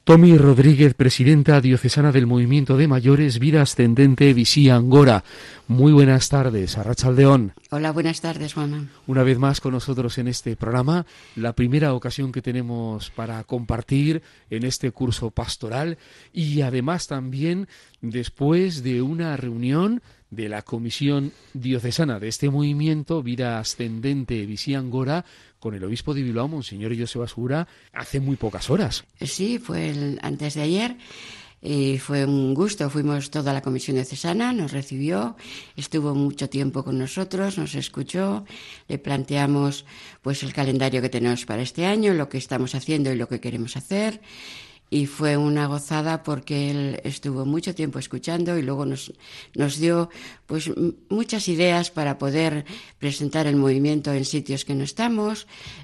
Tomi Rodríguez, presidenta diocesana del Movimiento de Mayores Vida Ascendente Visía Angora. Muy buenas tardes, Arratsaldeón. Hola, buenas tardes, Juanma. Una vez más con nosotros en este programa, la primera ocasión que tenemos para compartir en este curso pastoral y además también después de una reunión de la Comisión Diocesana de este movimiento, Vida Ascendente Visía Angora, con el obispo de Bilbao, Monseñor Joseba Segura, hace muy pocas horas. Sí, fue antes de ayer. Y fue un gusto, fuimos toda la Comisión Diocesana, nos recibió, estuvo mucho tiempo con nosotros, nos escuchó, le planteamos pues el calendario que tenemos para este año, lo que estamos haciendo y lo que queremos hacer. Y fue una gozada porque él estuvo mucho tiempo escuchando y luego nos dio pues muchas ideas para poder presentar el movimiento en sitios que no estamos,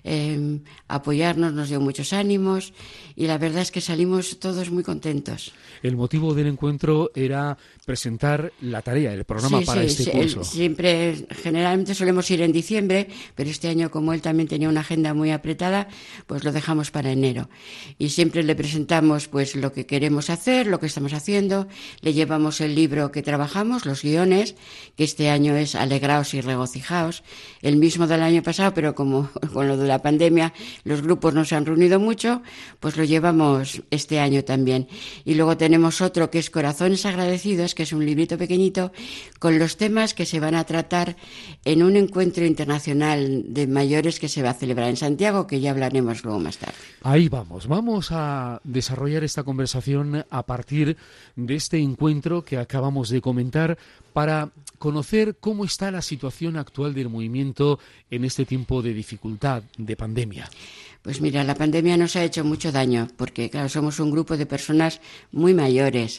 apoyarnos, nos dio muchos ánimos y la verdad es que salimos todos muy contentos. El motivo del encuentro era presentar la tarea, el programa para este curso. Generalmente solemos ir en diciembre, pero este año, como él también tenía una agenda muy apretada, pues lo dejamos para enero. Y siempre le presentamos pues lo que queremos hacer, lo que estamos haciendo, le llevamos el libro que trabajamos, los guiones, que este año es Alegraos y regocijaos, el mismo del año pasado, pero como con lo de la pandemia los grupos no se han reunido mucho, pues lo llevamos este año también. Y luego tenemos otro que es Corazones Agradecidos, que es un librito pequeñito con los temas que se van a tratar en un encuentro internacional de mayores que se va a celebrar en Santiago, que ya hablaremos luego más tarde. Ahí vamos a desarrollar esta conversación a partir de este encuentro que acabamos de comentar para conocer cómo está la situación actual del movimiento en este tiempo de dificultad, de pandemia. Pues mira, la pandemia nos ha hecho mucho daño porque, claro, somos un grupo de personas muy mayores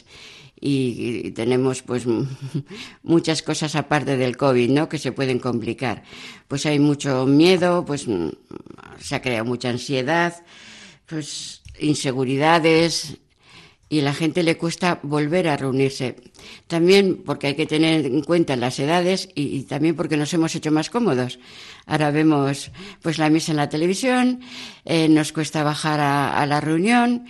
y tenemos pues muchas cosas aparte del COVID, ¿no?, que se pueden complicar. Pues hay mucho miedo, pues se ha creado mucha ansiedad, pues inseguridades, y a la gente le cuesta volver a reunirse. También porque hay que tener en cuenta las edades y también porque nos hemos hecho más cómodos. Ahora vemos pues la misa en la televisión, nos cuesta bajar a la reunión,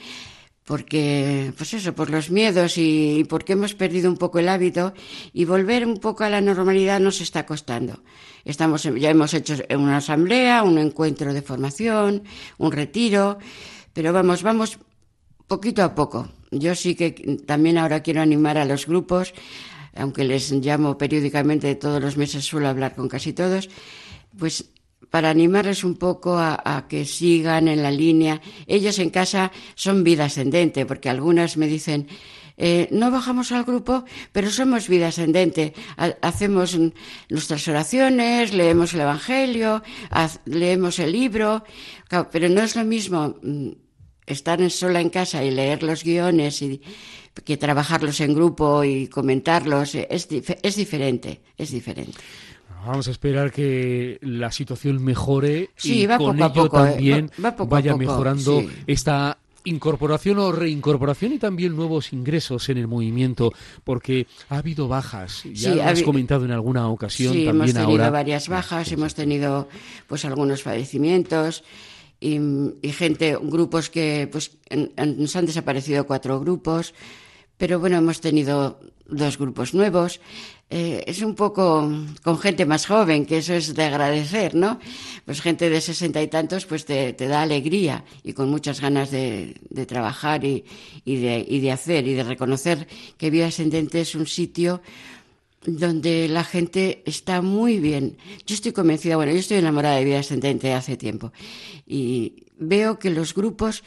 porque pues eso, por los miedos y porque hemos perdido un poco el hábito, y volver un poco a la normalidad nos está costando. Ya hemos hecho una asamblea, un encuentro de formación, un retiro, pero vamos poquito a poco. Yo sí que también ahora quiero animar a los grupos, aunque les llamo periódicamente, todos los meses suelo hablar con casi todos, pues para animarles un poco a que sigan en la línea. Ellos en casa son vida ascendente, porque algunas me dicen, no bajamos al grupo, pero somos vida ascendente. Hacemos nuestras oraciones, leemos el Evangelio, leemos el libro, claro, pero no es lo mismo estar sola en casa y leer los guiones y que trabajarlos en grupo y comentarlos. Es diferente. Vamos a esperar que la situación mejore y va con poco a ello poco, también vaya poco, mejorando sí. Esta incorporación o reincorporación y también nuevos ingresos en el movimiento, porque ha habido bajas, ya lo has comentado en alguna ocasión. Sí, también hemos tenido ahora varias bajas, hemos tenido pues algunos fallecimientos y gente, grupos que pues nos han desaparecido 4 grupos, pero bueno, hemos tenido 2 grupos nuevos. Es un poco con gente más joven, que eso es de agradecer, ¿no? Pues gente de 60 y tantos pues te da alegría y con muchas ganas de trabajar y de hacer y de reconocer que Vida Ascendente es un sitio donde la gente está muy bien. Yo estoy convencida, yo estoy enamorada de Vida Ascendente hace tiempo y veo que los grupos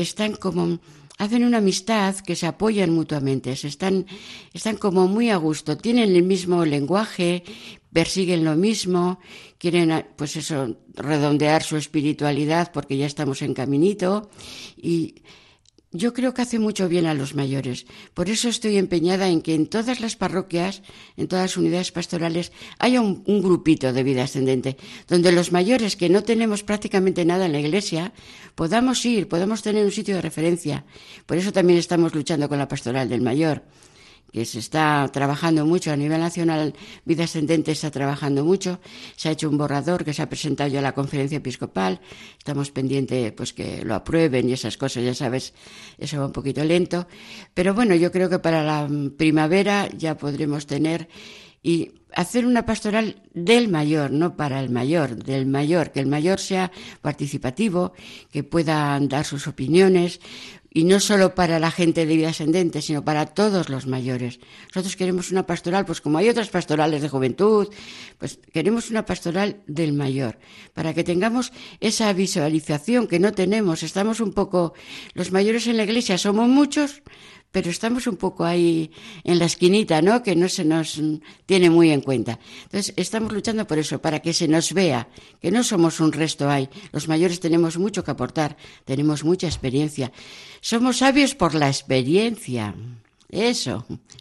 hacen una amistad, que se apoyan mutuamente, están como muy a gusto, tienen el mismo lenguaje, persiguen lo mismo, quieren pues eso, redondear su espiritualidad porque ya estamos en caminito, y yo creo que hace mucho bien a los mayores. Por eso estoy empeñada en que en todas las parroquias, en todas las unidades pastorales, haya un grupito de Vida Ascendente, donde los mayores que no tenemos prácticamente nada en la iglesia, podamos tener un sitio de referencia. Por eso también estamos luchando con la pastoral del mayor, que se está trabajando mucho a nivel nacional. Vida Ascendente está trabajando mucho. Se ha hecho un borrador que se ha presentado ya a la Conferencia Episcopal. Estamos pendientes pues que lo aprueben y esas cosas, ya sabes, eso va un poquito lento. Pero bueno, yo creo que para la primavera ya podremos tener y hacer una pastoral del mayor, no para el mayor, del mayor, que el mayor sea participativo, que pueda dar sus opiniones, y no solo para la gente de vida ascendente, sino para todos los mayores. Nosotros queremos una pastoral, pues como hay otras pastorales de juventud, pues queremos una pastoral del mayor, para que tengamos esa visualización que no tenemos. Estamos un poco, los mayores en la iglesia somos muchos, pero estamos un poco ahí en la esquinita, ¿no?, que no se nos tiene muy en cuenta. Entonces, estamos luchando por eso, para que se nos vea, que no somos un resto ahí. Los mayores tenemos mucho que aportar, tenemos mucha experiencia. Somos sabios por la experiencia. Eso,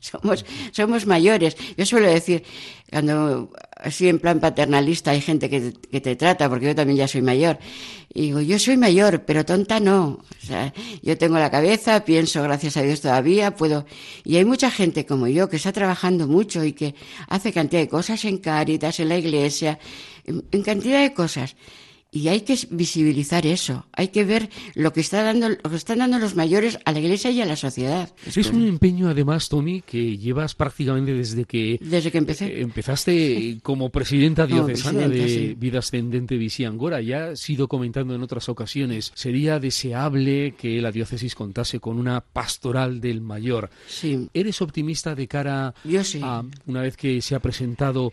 somos mayores. Yo suelo decir, cuando así en plan paternalista hay gente que te trata, porque yo también ya soy mayor, y digo, yo soy mayor, pero tonta no. O sea, yo tengo la cabeza, pienso, gracias a Dios todavía, puedo. Y hay mucha gente como yo que está trabajando mucho y que hace cantidad de cosas en Cáritas, en la iglesia, en cantidad de cosas. Y hay que visibilizar eso, hay que ver lo que están dando los mayores a la Iglesia y a la sociedad. Es un empeño, además, Toni, que llevas prácticamente desde que empecé. Empezaste como presidenta diocesana de sí. Vida Ascendente Visiangora. Ya has ido comentando en otras ocasiones, sería deseable que la diócesis contase con una pastoral del mayor. Sí. ¿Eres optimista de cara Yo sí. a, una vez que se ha presentado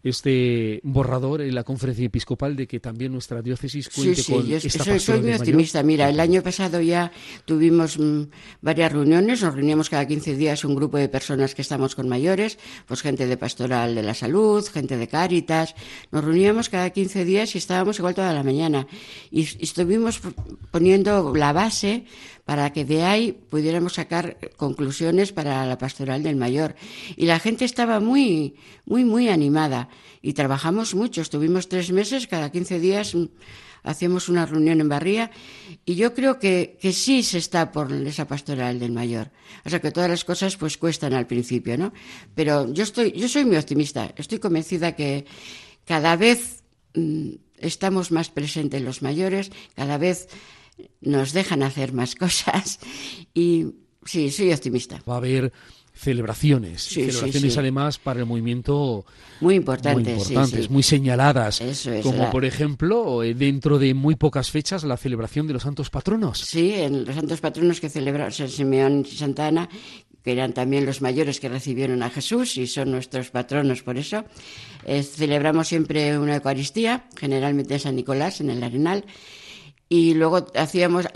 este borrador en la conferencia episcopal, de que también nuestra diócesis cuente con esta pastoral soy muy del optimista. mayor? Mira, el año pasado ya tuvimos varias reuniones, nos reuníamos cada 15 días un grupo de personas que estamos con mayores, pues gente de Pastoral de la Salud, gente de Cáritas, nos reuníamos cada 15 días y estábamos igual toda la mañana. Y estuvimos poniendo la base para que de ahí pudiéramos sacar conclusiones para la pastoral del mayor. Y la gente estaba muy, muy, muy animada. Y trabajamos mucho, estuvimos 3 meses, cada 15 días hacíamos una reunión en Barría, y yo creo que sí se está por esa pastoral del mayor. O sea, que todas las cosas pues cuestan al principio, ¿no? Pero yo soy muy optimista, estoy convencida que cada vez estamos más presentes los mayores, cada vez nos dejan hacer más cosas, y sí, soy optimista. Va a haber celebraciones, además para el movimiento muy importantes, muy señaladas, eso es, como por ejemplo, dentro de muy pocas fechas, la celebración de los santos patronos. Sí, en los santos patronos que celebraron San Simeón y Santa Ana, que eran también los mayores que recibieron a Jesús y son nuestros patronos por eso. Celebramos siempre una Eucaristía, generalmente en San Nicolás, en el Arenal, y luego hacíamos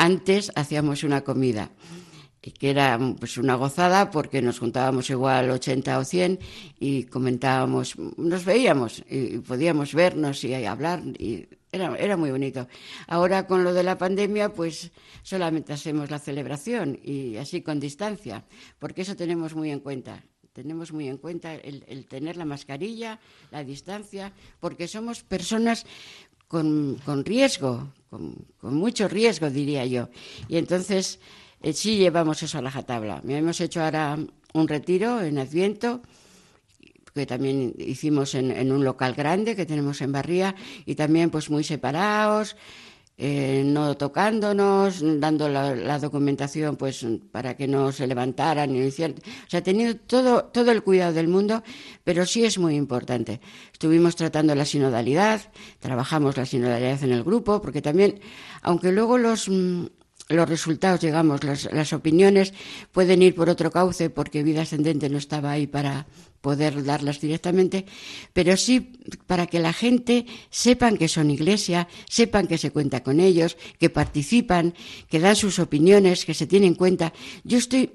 una comida, que era pues una gozada, porque nos juntábamos igual 80 o 100 y comentábamos, nos veíamos y podíamos vernos y hablar, y era muy bonito. Ahora con lo de la pandemia pues solamente hacemos la celebración y así con distancia, porque eso tenemos muy en cuenta. Tenemos muy en cuenta el tener la mascarilla, la distancia, porque somos personas con riesgo, con mucho riesgo, diría yo. Y entonces sí llevamos eso a la rajatabla. Hemos hecho ahora un retiro en Adviento, que también hicimos en un local grande que tenemos en Barría, y también pues muy separados, no tocándonos, dando la documentación pues para que no se levantaran ni hicieran. O sea, teniendo todo el cuidado del mundo, pero sí es muy importante. Estuvimos tratando la sinodalidad, trabajamos la sinodalidad en el grupo, porque también, aunque luego los resultados, digamos, las opiniones pueden ir por otro cauce, porque Vida Ascendente no estaba ahí para poder darlas directamente, pero sí para que la gente sepan que son iglesia, sepan que se cuenta con ellos, que participan, que dan sus opiniones, que se tienen en cuenta. Yo estoy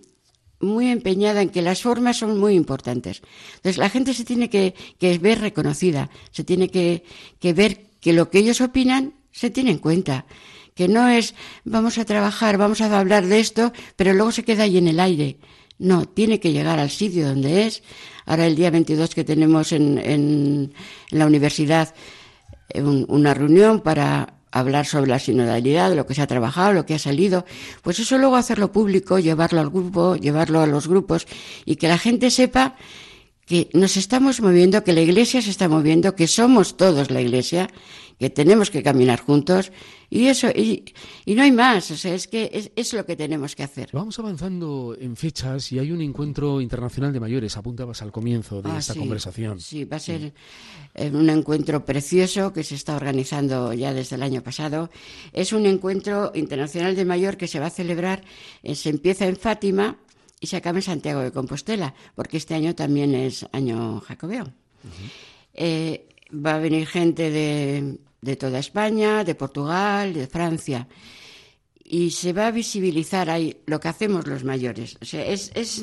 muy empeñada en que las formas son muy importantes. Entonces la gente se tiene que ver reconocida, se tiene que ver que lo que ellos opinan se tiene en cuenta. Que no es, vamos a trabajar, vamos a hablar de esto, pero luego se queda ahí en el aire. No, tiene que llegar al sitio donde es. Ahora el día 22 que tenemos en la universidad una reunión para hablar sobre la sinodalidad, lo que se ha trabajado, lo que ha salido, pues eso luego hacerlo público, llevarlo al grupo, llevarlo a los grupos y que la gente sepa que nos estamos moviendo, que la Iglesia se está moviendo, que somos todos la Iglesia, que tenemos que caminar juntos y eso, y no hay más, o sea, es que es lo que tenemos que hacer. Vamos avanzando en fechas y hay un encuentro internacional de mayores, apuntabas al comienzo de esta conversación. Sí, va a ser un encuentro precioso que se está organizando ya desde el año pasado. Es un encuentro internacional de mayor que se va a celebrar, se empieza en Fátima y se acaba en Santiago de Compostela, porque este año también es año jacobeo. Va a venir gente de toda España, de Portugal, de Francia, y se va a visibilizar ahí lo que hacemos los mayores. O sea,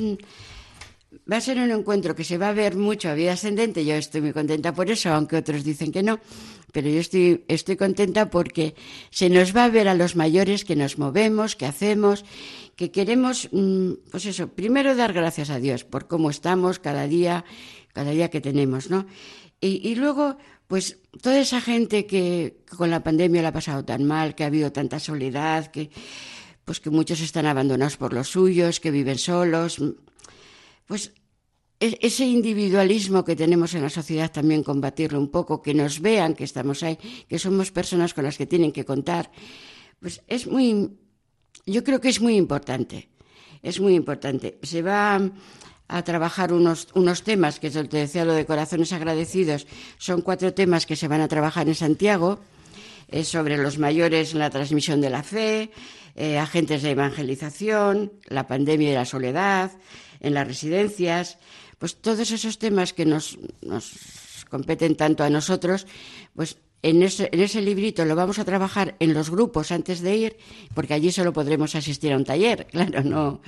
va a ser un encuentro que se va a ver mucho a vida ascendente. Yo estoy muy contenta por eso, aunque otros dicen que no, pero yo estoy contenta porque se nos va a ver a los mayores que nos movemos, que hacemos, que queremos, pues eso, primero dar gracias a Dios por cómo estamos cada día que tenemos, ¿no? Y luego, pues toda esa gente que con la pandemia la ha pasado tan mal, que ha habido tanta soledad, que muchos están abandonados por los suyos, que viven solos, pues ese individualismo que tenemos en la sociedad también combatirlo un poco, que nos vean que estamos ahí, que somos personas con las que tienen que contar, pues yo creo que es muy importante, Se va a trabajar unos temas, que es el que decía, lo de corazones agradecidos, son 4 temas que se van a trabajar en Santiago, sobre los mayores en la transmisión de la fe, agentes de evangelización, la pandemia y la soledad, en las residencias, pues todos esos temas que nos competen tanto a nosotros, pues en ese librito lo vamos a trabajar en los grupos antes de ir, porque allí solo podremos asistir a un taller, claro, no.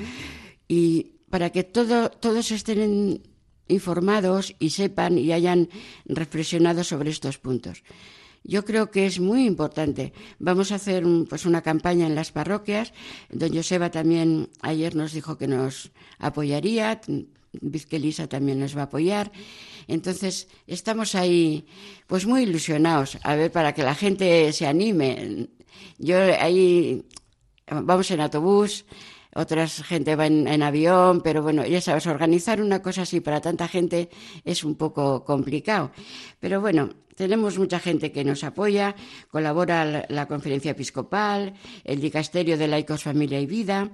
Y para que todos estén informados y sepan y hayan reflexionado sobre estos puntos. Yo creo que es muy importante. Vamos a hacer una campaña en las parroquias. Don Joseba también ayer nos dijo que nos apoyaría. Vizquelisa también nos va a apoyar. Entonces, estamos ahí pues muy ilusionados a ver, para que la gente se anime. Yo ahí vamos en autobús, otra gente va en avión, pero bueno, ya sabes, organizar una cosa así para tanta gente es un poco complicado. Pero bueno, tenemos mucha gente que nos apoya, colabora la Conferencia Episcopal, el Dicasterio de Laicos, Familia y Vida.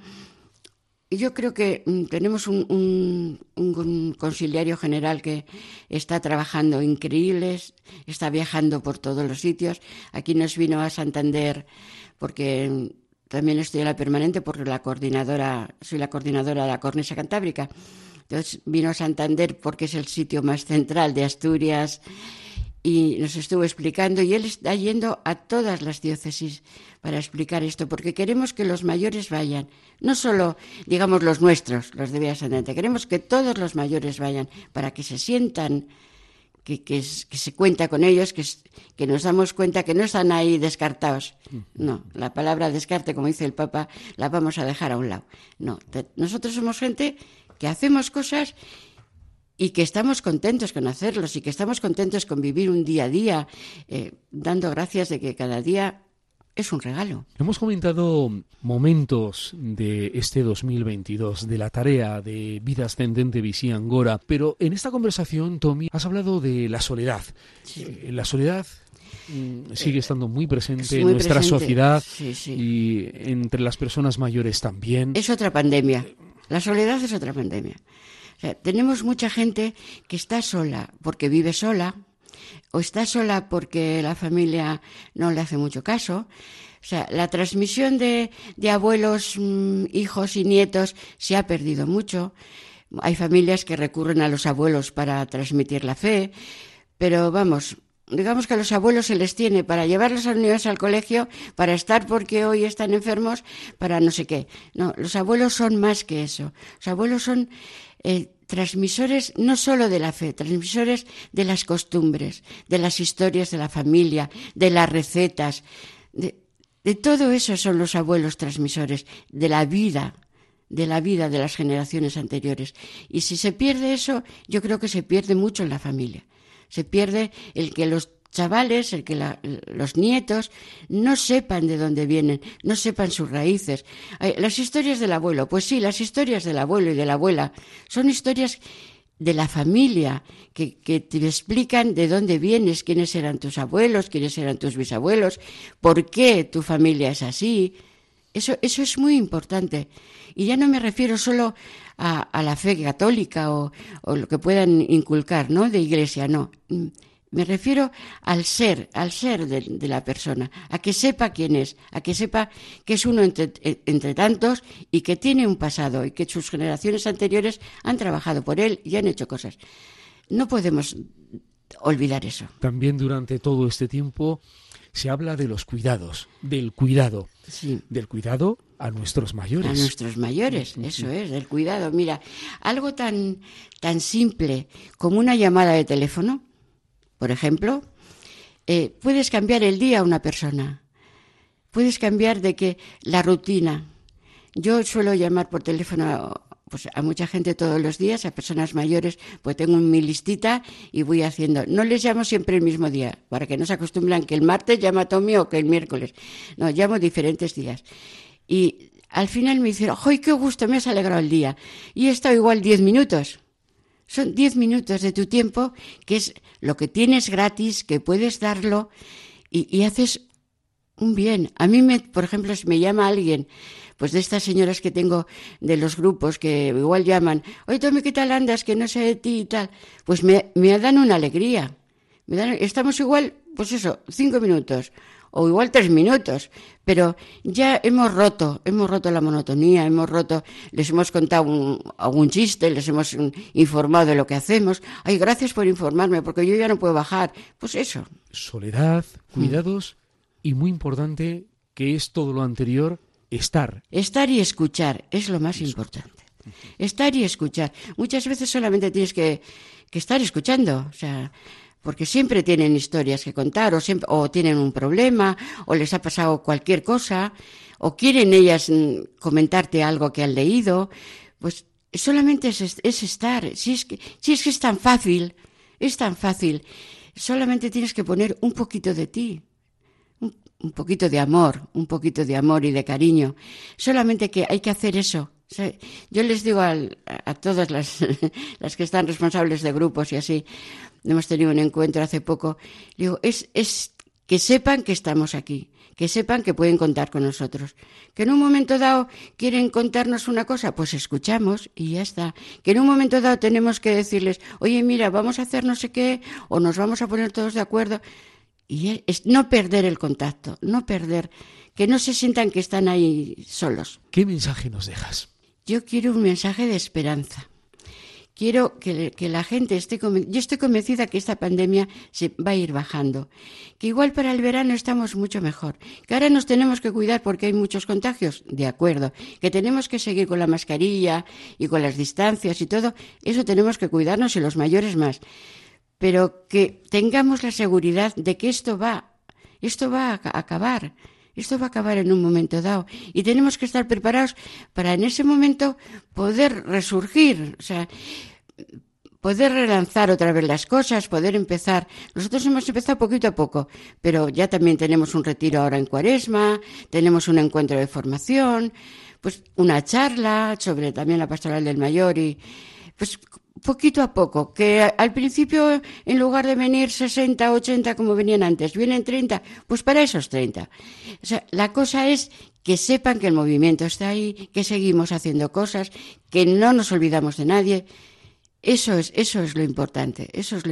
Y yo creo que tenemos un conciliario general que está trabajando increíble, está viajando por todos los sitios. Aquí nos vino a Santander porque también estoy en la permanente, porque soy la coordinadora de la Cornisa Cantábrica. Entonces vino a Santander porque es el sitio más central de Asturias y nos estuvo explicando, y él está yendo a todas las diócesis para explicar esto, porque queremos que los mayores vayan, no solo, digamos, los nuestros, los de Vida Ascendente, queremos que todos los mayores vayan para que se sientan, que se cuenta con ellos, que nos damos cuenta que no están ahí descartados. No, la palabra descarte, como dice el Papa, la vamos a dejar a un lado. No, nosotros somos gente que hacemos cosas y que estamos contentos con hacerlos y que estamos contentos con vivir un día a día, dando gracias de que cada día es un regalo. Hemos comentado momentos de este 2022, de la tarea de Vida Ascendente Vichy Angora, pero en esta conversación, Tomi, has hablado de la soledad. Sí. La soledad sigue estando muy presente en nuestra sociedad, sí. Y entre las personas mayores también. Es otra pandemia. La soledad es otra pandemia. O sea, tenemos mucha gente que está sola porque vive sola, o está sola porque la familia no le hace mucho caso. O sea, la transmisión de abuelos, hijos y nietos se ha perdido mucho. Hay familias que recurren a los abuelos para transmitir la fe, pero vamos, digamos que a los abuelos se les tiene para llevarlos a los niños al colegio, para estar porque hoy están enfermos, para no sé qué. No, los abuelos son más que eso. Los abuelos son transmisores no solo de la fe, transmisores de las costumbres, de las historias de la familia, de las recetas, de todo eso son los abuelos transmisores, de la vida de las generaciones anteriores. Y si se pierde eso, yo creo que se pierde mucho en la familia. Se pierde el que chavales, el que los nietos no sepan de dónde vienen, no sepan sus raíces. Las historias del abuelo, pues sí, las historias del abuelo y de la abuela son historias de la familia que te explican de dónde vienes, quiénes eran tus abuelos, quiénes eran tus bisabuelos, por qué tu familia es así. Eso es muy importante. Y ya no me refiero solo a la fe católica o lo que puedan inculcar, ¿no? De iglesia, no. Me refiero al ser de la persona, a que sepa quién es, a que sepa que es uno entre tantos y que tiene un pasado y que sus generaciones anteriores han trabajado por él y han hecho cosas. No podemos olvidar eso. También durante todo este tiempo se habla de los cuidados, del cuidado. Sí. Del cuidado a nuestros mayores. A nuestros mayores, eso es, del cuidado. Mira, algo tan simple como una llamada de teléfono, por ejemplo, puedes cambiar el día a una persona. Puedes cambiar de que la rutina. Yo suelo llamar por teléfono pues a mucha gente todos los días, a personas mayores, pues tengo mi listita y voy haciendo. No les llamo siempre el mismo día, para que no se acostumbren que el martes llama a Tommy o que el miércoles. No, llamo diferentes días. Y al final me dicen, ¡ay, qué gusto, me has alegrado el día! Y he estado igual 10 minutos. Son 10 minutos de tu tiempo, que es lo que tienes gratis, que puedes darlo y haces un bien. A mí, por ejemplo, si me llama alguien, pues de estas señoras que tengo de los grupos que igual llaman, oye, Tommy, ¿qué tal andas? Que no sé de ti y tal. Pues me dan una alegría. Estamos igual, pues eso, 5 minutos o igual 3 minutos, pero ya hemos roto la monotonía, les hemos contado algún chiste, les hemos informado de lo que hacemos. Ay, gracias por informarme, porque yo ya no puedo bajar. Pues eso. Soledad, cuidados y muy importante, que es todo lo anterior, estar. Estar y escuchar es lo más importante. Estar y escuchar. Muchas veces solamente tienes que estar escuchando, o sea, porque siempre tienen historias que contar, o tienen un problema, o les ha pasado cualquier cosa, o quieren ellas comentarte algo que han leído. Pues solamente es estar. Si es que es tan fácil, solamente tienes que poner un poquito de ti, un poquito de amor y de cariño. Solamente que hay que hacer eso. O sea, yo les digo a todas las que están responsables de grupos y así, hemos tenido un encuentro hace poco, digo, es que sepan que estamos aquí, que sepan que pueden contar con nosotros, que en un momento dado quieren contarnos una cosa, pues escuchamos y ya está, que en un momento dado tenemos que decirles, oye, mira, vamos a hacer no sé qué, o nos vamos a poner todos de acuerdo, y es no perder el contacto, que no se sientan que están ahí solos. ¿Qué mensaje nos dejas? Yo quiero un mensaje de esperanza. Quiero que la gente yo estoy convencida que esta pandemia se va a ir bajando, que igual para el verano estamos mucho mejor, que ahora nos tenemos que cuidar porque hay muchos contagios, de acuerdo, que tenemos que seguir con la mascarilla y con las distancias y todo, eso tenemos que cuidarnos y los mayores más, pero que tengamos la seguridad de que esto va a acabar. Esto va a acabar en un momento dado y tenemos que estar preparados para en ese momento poder resurgir, o sea, poder relanzar otra vez las cosas, poder empezar. Nosotros hemos empezado poquito a poco, pero ya también tenemos un retiro ahora en Cuaresma, tenemos un encuentro de formación, pues una charla sobre también la pastoral del mayor y pues poquito a poco, que al principio en lugar de venir 60, 80 como venían antes, vienen 30, pues para esos 30. O sea, la cosa es que sepan que el movimiento está ahí, que seguimos haciendo cosas, que no nos olvidamos de nadie. Eso es lo importante,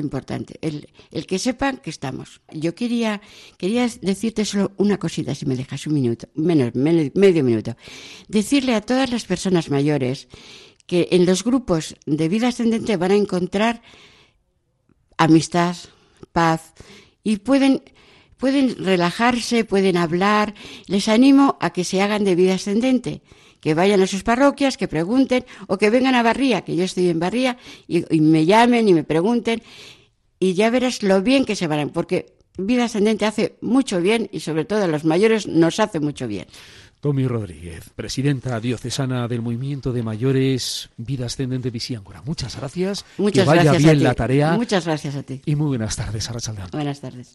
el que sepan que estamos. Yo quería decirte solo una cosita, si me dejas un minuto, medio minuto. Decirle a todas las personas mayores que en los grupos de vida ascendente van a encontrar amistad, paz y pueden relajarse, pueden hablar. Les animo a que se hagan de vida ascendente, que vayan a sus parroquias, que pregunten o que vengan a Barría, que yo estoy en Barría, y me llamen y me pregunten y ya verás lo bien que se van, porque vida ascendente hace mucho bien y sobre todo a los mayores nos hace mucho bien. Tommy Rodríguez, presidenta diocesana del Movimiento de Mayores Vida Ascendente Visiáncora. Muchas gracias. Muchas que vaya gracias bien a ti. La tarea. Muchas gracias a ti. Y muy buenas tardes, Arratsaldeon. Buenas tardes.